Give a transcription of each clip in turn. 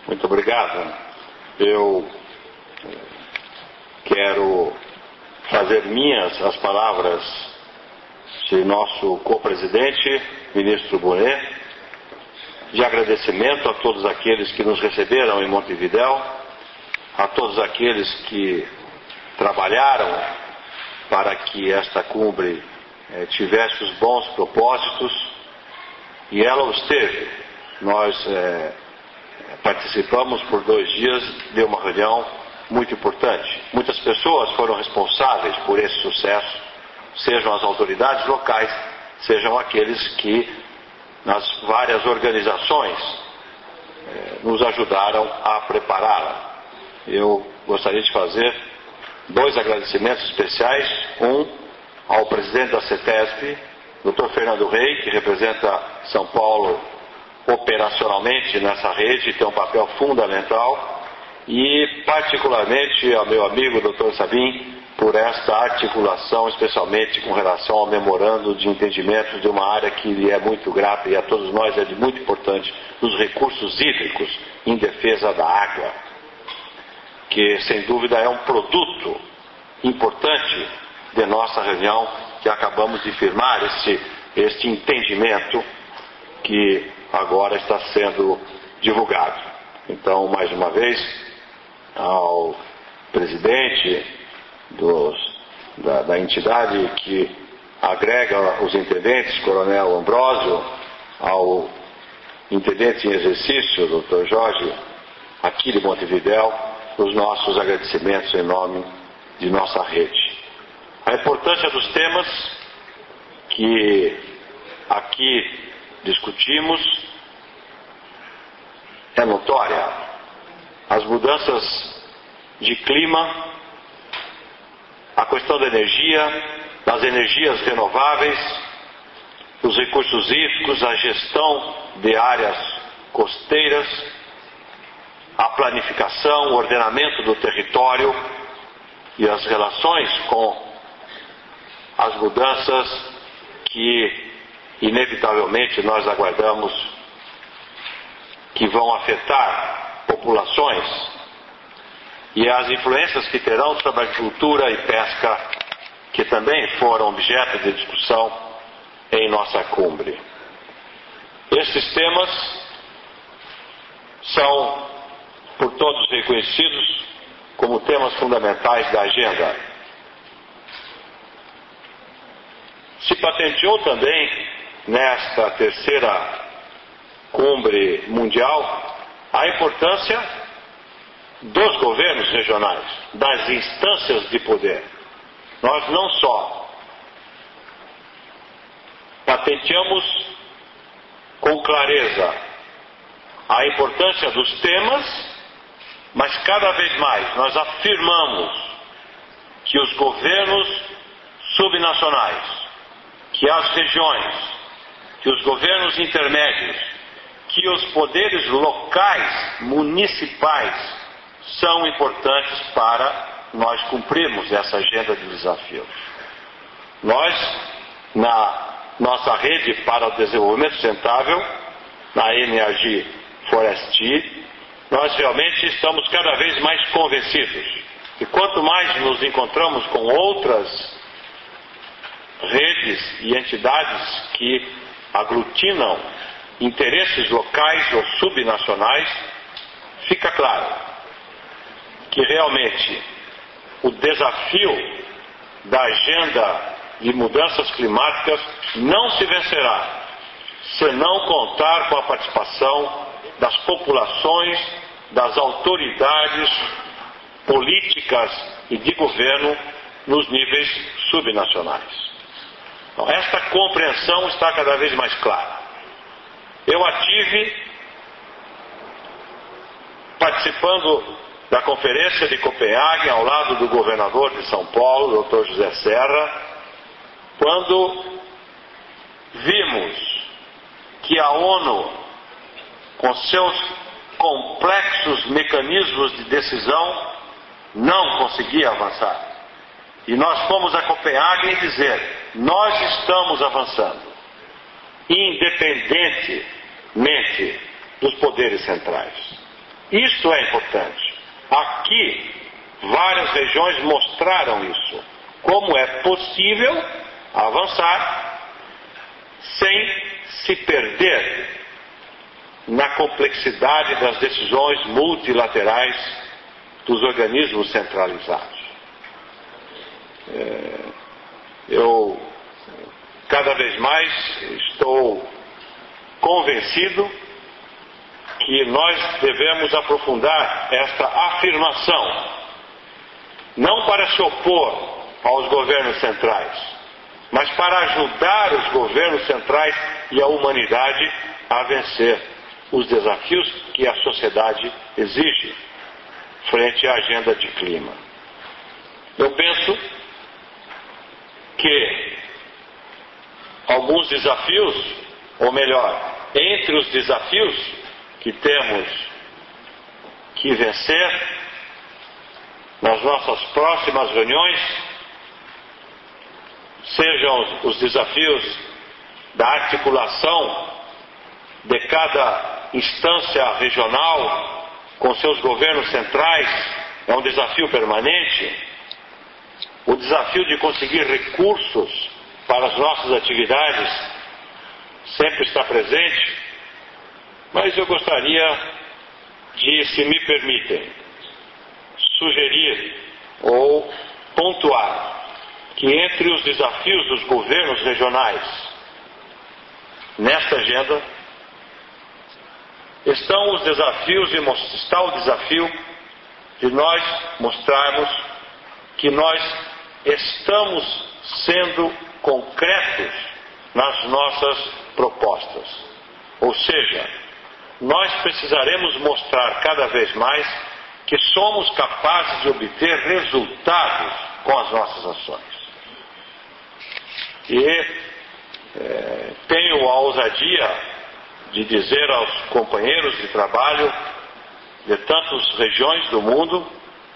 Muito obrigado. Eu quero fazer minhas as palavras de nosso co-presidente, ministro Bonet, de agradecimento a todos aqueles que nos receberam em Montevidéu, a todos aqueles que trabalharam para que esta cumbre tivesse os bons propósitos, e ela os teve. Nós participamos por 2 dias de uma reunião muito importante. Muitas pessoas foram responsáveis por esse sucesso, sejam as autoridades locais, sejam aqueles que nas várias organizações nos ajudaram a prepará-la. Eu gostaria de fazer 2 agradecimentos especiais, um ao presidente da CETESB, Dr. Fernando Rey, que representa São Paulo operacionalmente nessa rede, tem um papel fundamental, e particularmente ao meu amigo Dr. Sabin, por esta articulação, especialmente com relação ao memorando de entendimento de uma área que lhe é muito grata e a todos nós é de muito importante, dos recursos hídricos em defesa da água, que sem dúvida é um produto importante de nossa reunião, que acabamos de firmar este entendimento que agora está sendo divulgado. Então, mais uma vez, ao presidente da entidade que agrega os intendentes, Coronel Ambrósio, ao intendente em exercício, Dr. Jorge, aqui de Montevidéu, os nossos agradecimentos em nome de nossa rede. A importância dos temas que aqui discutimos é notória. As mudanças de clima, a questão da energia, das energias renováveis, os recursos hídricos, a gestão de áreas costeiras, a planificação, o ordenamento do território e as relações com as mudanças que inevitavelmente nós aguardamos que vão afetar populações, e as influências que terão sobre a agricultura e pesca, que também foram objeto de discussão em nossa cumbre. Estes temas são por todos reconhecidos como temas fundamentais da agenda. Se patenteou também, nesta terceira cumbre mundial, a importância dos governos regionais, das instâncias de poder. Nós não só patenteamos com clareza a importância dos temas, mas cada vez mais nós afirmamos que os governos subnacionais, que as regiões, que os governos intermédios, que os poderes locais, municipais, são importantes para nós cumprirmos essa agenda de desafios. Nós, na nossa rede para o desenvolvimento sustentável, na NRG Foresti, nós realmente estamos cada vez mais convencidos. E quanto mais nos encontramos com outras redes e entidades que aglutinam interesses locais ou subnacionais, fica claro que realmente o desafio da agenda de mudanças climáticas não se vencerá se não contar com a participação das populações, das autoridades políticas e de governo nos níveis subnacionais. Então, esta compreensão está cada vez mais clara. Eu a tive participando da conferência de Copenhague, ao lado do governador de São Paulo, Dr. José Serra, quando vimos que a ONU, com seus complexos mecanismos de decisão, não conseguia avançar. E nós fomos a Copenhague dizer: nós estamos avançando, independentemente dos poderes centrais. Isso é importante. Aqui, várias regiões mostraram isso. Como é possível avançar sem se perder na complexidade das decisões multilaterais dos organismos centralizados. Eu, cada vez mais, estou convencido que nós devemos aprofundar esta afirmação, não para se opor aos governos centrais, mas para ajudar os governos centrais e a humanidade a vencer os desafios que a sociedade exige frente à agenda de clima. Eu penso que alguns desafios, ou melhor, entre os desafios que temos que vencer nas nossas próximas reuniões, sejam os desafios da articulação de cada instância regional com seus governos centrais, é um desafio permanente. O desafio de conseguir recursos para as nossas atividades sempre está presente, mas eu gostaria de, se me permitem, sugerir ou pontuar que entre os desafios dos governos regionais nesta agenda está o desafio de nós mostrarmos que nós estamos sendo concretos nas nossas propostas. Ou seja, nós precisaremos mostrar cada vez mais que somos capazes de obter resultados com as nossas ações. E tenho a ousadia de dizer aos companheiros de trabalho de tantas regiões do mundo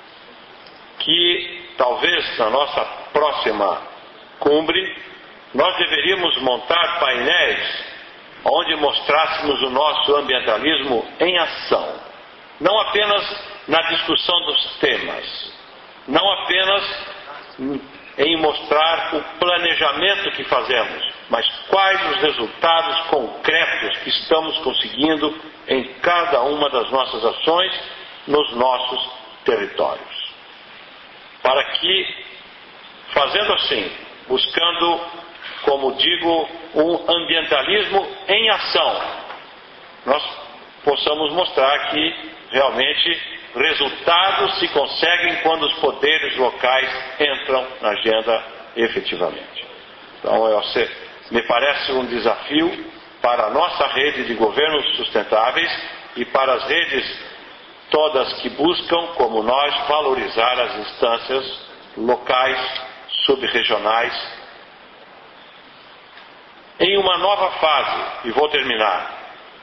que talvez na nossa próxima cumbre nós deveríamos montar painéis onde mostrássemos o nosso ambientalismo em ação, não apenas na discussão dos temas, não apenas em mostrar o planejamento que fazemos, mas quais os resultados concretos que estamos conseguindo em cada uma das nossas ações nos nossos territórios. Para que, fazendo assim, buscando, como digo, um ambientalismo em ação, nós possamos mostrar que realmente resultados se conseguem quando os poderes locais entram na agenda efetivamente. Então, me parece um desafio para a nossa rede de governos sustentáveis e para as redes todas que buscam, como nós, valorizar as instâncias locais, subregionais, em uma nova fase, e vou terminar,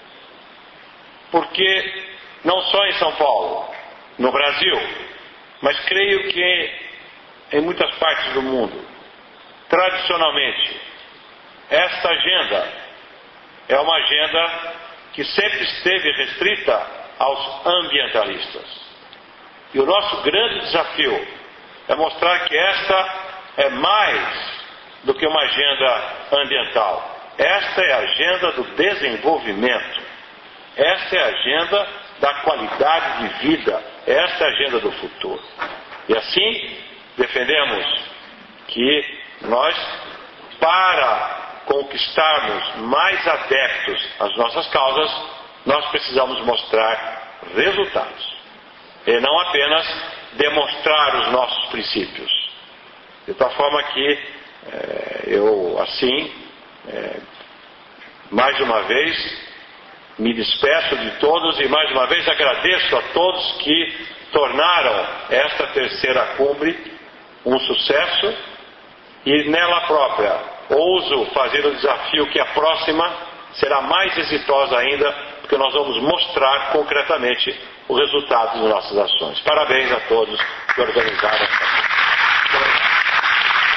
porque não só em São Paulo, no Brasil, mas creio que em muitas partes do mundo, tradicionalmente, esta agenda é uma agenda que sempre esteve restrita aos ambientalistas. E o nosso grande desafio é mostrar que esta é mais do que uma agenda ambiental. Esta é a agenda do desenvolvimento. Esta é a agenda da qualidade de vida. Esta é a agenda do futuro. E assim, defendemos que nós, para conquistarmos mais adeptos às nossas causas, nós precisamos mostrar resultados. E não apenas demonstrar os nossos princípios. De tal forma que eu, assim, mais uma vez, me despeço de todos e mais uma vez agradeço a todos que tornaram esta terceira cumbre um sucesso e nela própria ouso fazer o desafio que a próxima será mais exitosa ainda, porque nós vamos mostrar concretamente o resultado de nossas ações. Parabéns a todos que organizaram esta